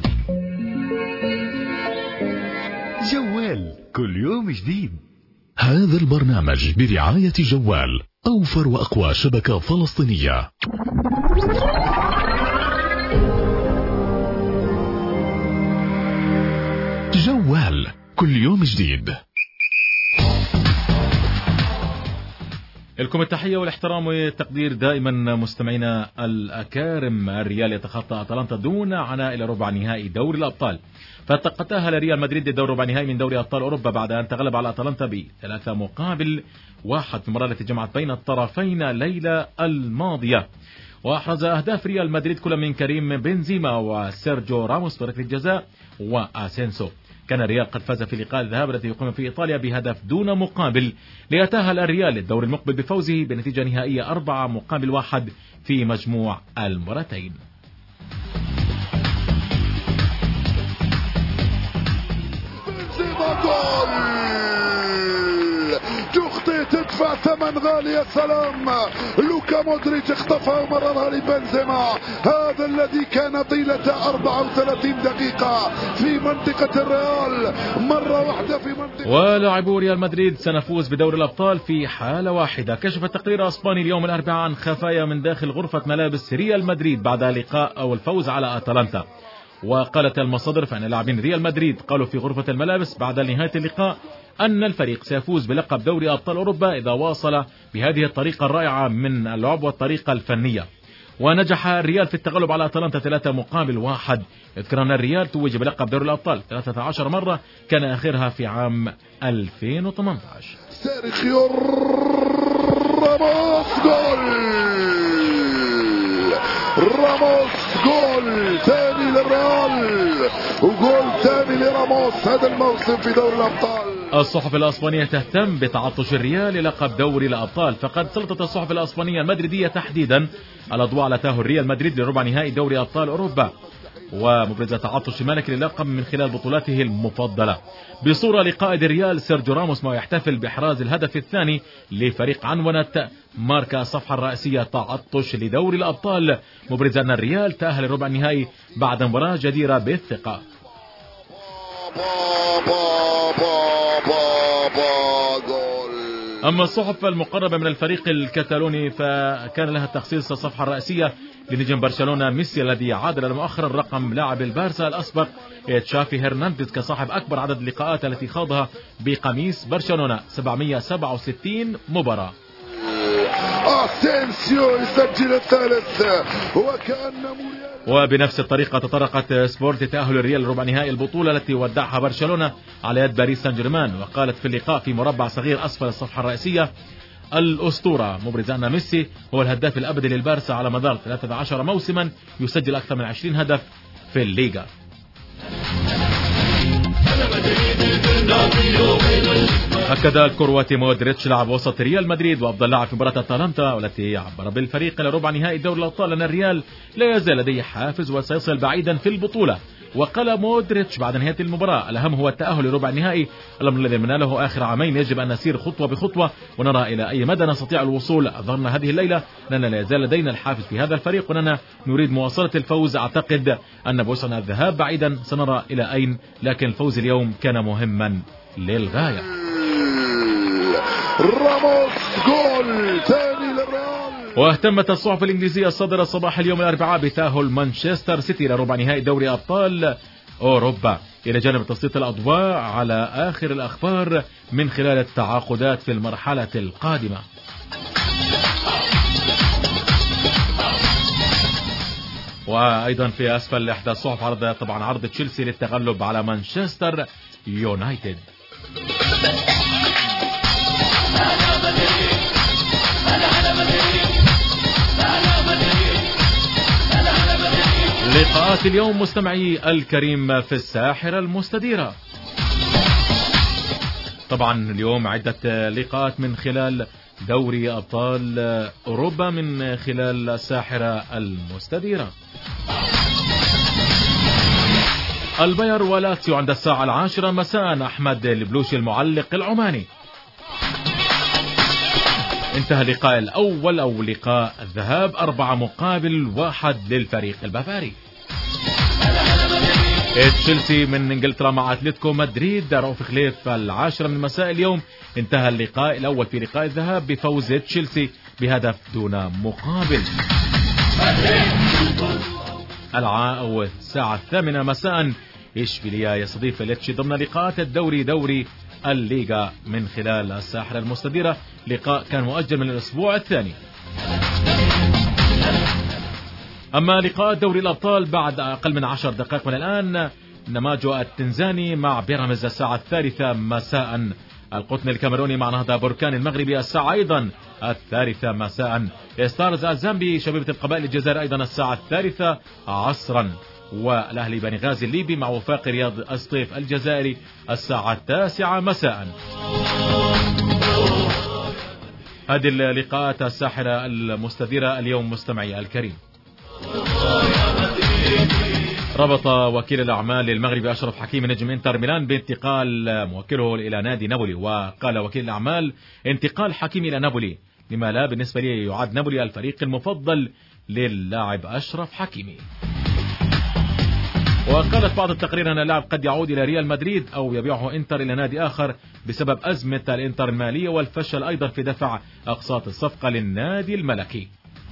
[SPEAKER 2] جوال كل يوم جديد. هذا البرنامج برعاية جوال، أوفر وأقوى شبكة فلسطينية. جوال كل يوم جديد.
[SPEAKER 7] لكم التحية والاحترام والتقدير دائما مستمعينا الأكارم. الريال يتخطى أتلانتا دون عناء إلى ربع نهائي دوري الأبطال. فتأهل ريال مدريد لدور ربع نهائي من دوري أبطال أوروبا بعد أن تغلب على أتلانتا بثلاثة مقابل واحد في المباراة التي جمعت بين الطرفين الليلة الماضية. وأحرز أهداف ريال مدريد كل من كريم بنزيما وسيرجيو راموس بركلة الجزاء وأسينسو. كان الريال قد فاز في لقاء الذهاب الذي يقام في إيطاليا بهدف دون مقابل، ليتأهل الريال للدور المقبل بفوزه بنتيجة نهائية أربعة مقابل واحد في مجموع المباراتين.
[SPEAKER 5] تخطي تدفع ثمن غالي. يا سلام، لوكا مودريتش اخطفها ومررها لبنزيما. هذا الذي كان طيلة أربعة وثلاثين دقيقة في منطقة الريال مرة واحدة في منطقة.
[SPEAKER 7] ولاعبو ريال مدريد سنفوز بدور الأبطال في حالة واحدة. كشف التقرير الإسباني اليوم الأربعاء عن خفايا من داخل غرفة ملابس ريال مدريد بعد لقاء أو الفوز على أتلانتا. وقالت المصادر فأن لاعبين ريال مدريد قالوا في غرفة الملابس بعد نهاية اللقاء أن الفريق سيفوز بلقب دوري أبطال أوروبا إذا واصل بهذه الطريقة الرائعة من اللعب والطريقة الفنية. ونجح الريال في التغلب على أتلانتا ثلاثة مقابل واحد. يذكر أن الريال توج بلقب دوري الأبطال ثلاثة عشر مرة، كان آخرها في عام ألفين وثمانية عشر.
[SPEAKER 5] سيرخيو راموس جول. راموس جول ثاني للريال وجول ثاني لراموس هذا الموسم في دوري الأبطال.
[SPEAKER 7] الصحف الأسبانية تهتم بتعطش الريال للقب دوري الأبطال، فقد سلطت الصحف الأسبانية المدريدية تحديدا الأضواء على تأهل ريال مدريد لربع نهائي دوري أبطال أوروبا ومبرز تعطش الملكي للقب من خلال بطولاته المفضلة. بصورة لقائد الريال سيرجيو راموس ما يحتفل بإحراز الهدف الثاني لفريق عنونة ماركا الصفحة الرئيسية تعطش لدوري الأبطال، مبرز أن الريال تأهل لربع النهائي بعد مباراة جديرة بالثقة. أما الصحف المقربة من الفريق الكتالوني فكان لها تخصيص الصفحة الرئيسية لنجم برشلونة ميسي الذي عادل مؤخرا رقم لاعب البارسا الأسبق تشافي هرنانديز كصاحب أكبر عدد اللقاءات التي خاضها بقميص برشلونة سبعمئة وسبعة وستين مباراة.
[SPEAKER 5] أسينسيو يسجل الثالث وكأن
[SPEAKER 7] وبنفس الطريقة تطرقت سبورت تأهل الريال ربع نهائي البطولة التي ودعها برشلونة على يد باريس سان جيرمان. وقالت في اللقاء في مربع صغير أسفل الصفحة الرئيسية الأسطورة مبرز أن ميسي هو الهداف الأبدي للبارسا على مدار ثلاثة عشر موسما، يسجل أكثر من عشرين هدف في الليغا. أكد الكرواتي مودريتش لاعب وسط ريال مدريد وأفضل لاعب في مباراة أتلانتا والتي عبر بالفريق إلى ربع نهائي دوري الأبطال أن الريال لا يزال لديه حافز وسيصل بعيدا في البطولة وقال مودريتش بعد نهاية المباراة: الأهم هو التأهل لربع النهائي، الأمر الذي نناله آخر عامين يجب أن نسير خطوة بخطوة ونرى إلى أي مدى نستطيع الوصول. أظهرنا هذه الليلة أننا لا يزال لدينا الحافز في هذا الفريق وأننا نريد مواصلة الفوز. أعتقد أن بوسعنا الذهاب بعيدا، سنرى إلى أين، لكن الفوز اليوم كان مهما للغاية.
[SPEAKER 5] راموس جول ثاني للريال.
[SPEAKER 7] واهتمت الصحف الإنجليزية الصادرة صباح اليوم الأربعاء بتأهل مانشستر سيتي إلى ربع نهائي دوري أبطال أوروبا، إلى جانب تسليط الأضواء على آخر الأخبار من خلال التعاقدات في المرحلة القادمة. وأيضا في أسفل إحدى الصحف عرض طبعا عرض تشيلسي للتغلب على مانشستر يونايتد. لقاءات اليوم مستمعي الكريم في الساحرة المستديرة. طبعا اليوم عدة لقاءات من خلال دوري أبطال أوروبا من خلال الساحرة المستديرة. الباير ولاتسيو عند الساعة العاشرة مساء، أحمد البلوشي المعلق العماني. انتهى اللقاء الأول أو لقاء الذهاب أربعة مقابل واحد للفريق البافاري. تشيلسي من انجلترا مع اتلتيكو مدريد، رؤوف خليف العاشرة من مساء اليوم. انتهى اللقاء الأول في لقاء الذهاب بفوز تشيلسي بهدف دون مقابل. العاء الساعة الثامنة مساء إشبيلية يستضيف ليتشي ضمن لقاءات الدوري دوري الليغا من خلال الساحرة المستديرة. لقاء كان مؤجل من الأسبوع الثاني. أما لقاء دوري الأبطال بعد أقل من عشر دقائق من الآن، نماجو التنزاني مع بيراميدز الساعة الثالثة مساء. القطن الكاميروني مع نهضة بركان المغربي الساعة أيضا الثالثة مساء. ستارز الزامبي شبيبة القبائل الجزائر أيضا الساعة الثالثة عصرا. والأهلي بنغازي الليبي مع وفاق رياض الصيف الجزائري الساعة التاسعة مساء. هذه اللقاءات الساحرة المستديرة اليوم مستمعي الكريم. ربط وكيل الأعمال المغربي أشرف حكيمي نجم انتر ميلان بانتقال موكله إلى نادي نابولي. وقال وكيل الأعمال: انتقال حكيمي إلى نابولي لما لا بالنسبة لي يعد نابولي الفريق المفضل للاعب أشرف حكيمي. وقالت بعض التقرير أن اللاعب قد يعود إلى ريال مدريد أو يبيعه انتر إلى نادي آخر بسبب أزمة الانتر المالية والفشل أيضا في دفع أقساط الصفقة للنادي الملكي.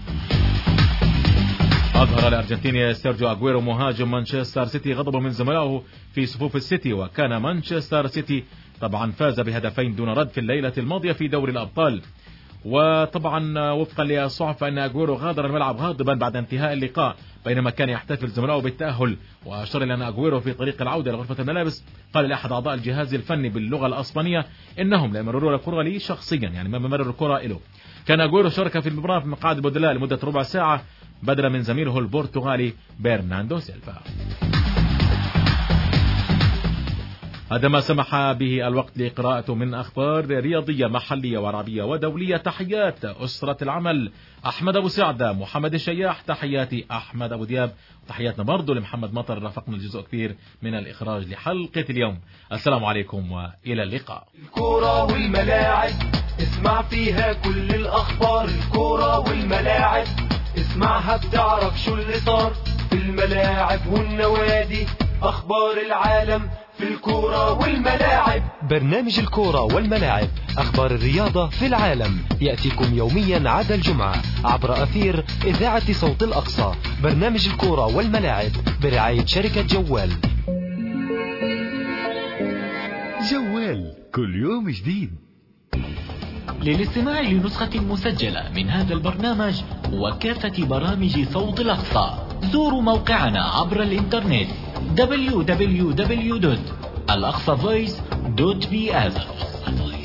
[SPEAKER 7] أظهر الأرجنتيني سيرجيو أغويرو مهاجم مانشستر سيتي غضبه من زملائه في صفوف السيتي، وكان مانشستر سيتي طبعا فاز بهدفين دون رد في الليلة الماضية في دوري الأبطال. وطبعا وفقا للصحف أن أغويرو غادر الملعب غاضبا بعد انتهاء اللقاء بينما كان يحتفل زملائه بالتأهل. وأشار إلى أن أغويرو في طريق العودة لغرفة الملابس قال لأحد أعضاء الجهاز الفني باللغة الأسبانية إنهم لا يمررون الكرة لي شخصيا، يعني ما ممرر الكرة له. كان أغويرو شارك في المباراة في مقاعد البدلاء لمدة ربع ساعة بدلا من زميله البرتغالي برناندو سيلفا. هذا ما سمح به الوقت لقراءته من أخبار رياضية محلية وعربية ودولية. تحيات أسرة العمل أحمد أبو سعدة، محمد الشياح، تحياتي أحمد أبو دياب، وتحياتنا برضو لمحمد مطر رافقنا الجزء كبير من الإخراج لحلقة اليوم. السلام عليكم وإلى اللقاء.
[SPEAKER 9] الكرة والملاعب اسمع فيها كل الأخبار. الكرة والملاعب اسمعها بتعرف شو اللي صار في الملاعب والنوادي. أخبار العالم في الكرة والملاعب.
[SPEAKER 4] برنامج الكرة والملاعب، أخبار الرياضة في العالم، يأتيكم يوميا عدا الجمعة عبر أثير إذاعة صوت الأقصى. برنامج الكرة والملاعب برعاية شركة جوال.
[SPEAKER 2] جوال كل يوم جديد.
[SPEAKER 14] للاستماع لنسخة مسجلة من هذا البرنامج وكافة برامج صوت الأقصى زوروا موقعنا عبر الإنترنت دبليو دبليو دبليو دوت الأقصى فويس دوت بي إس.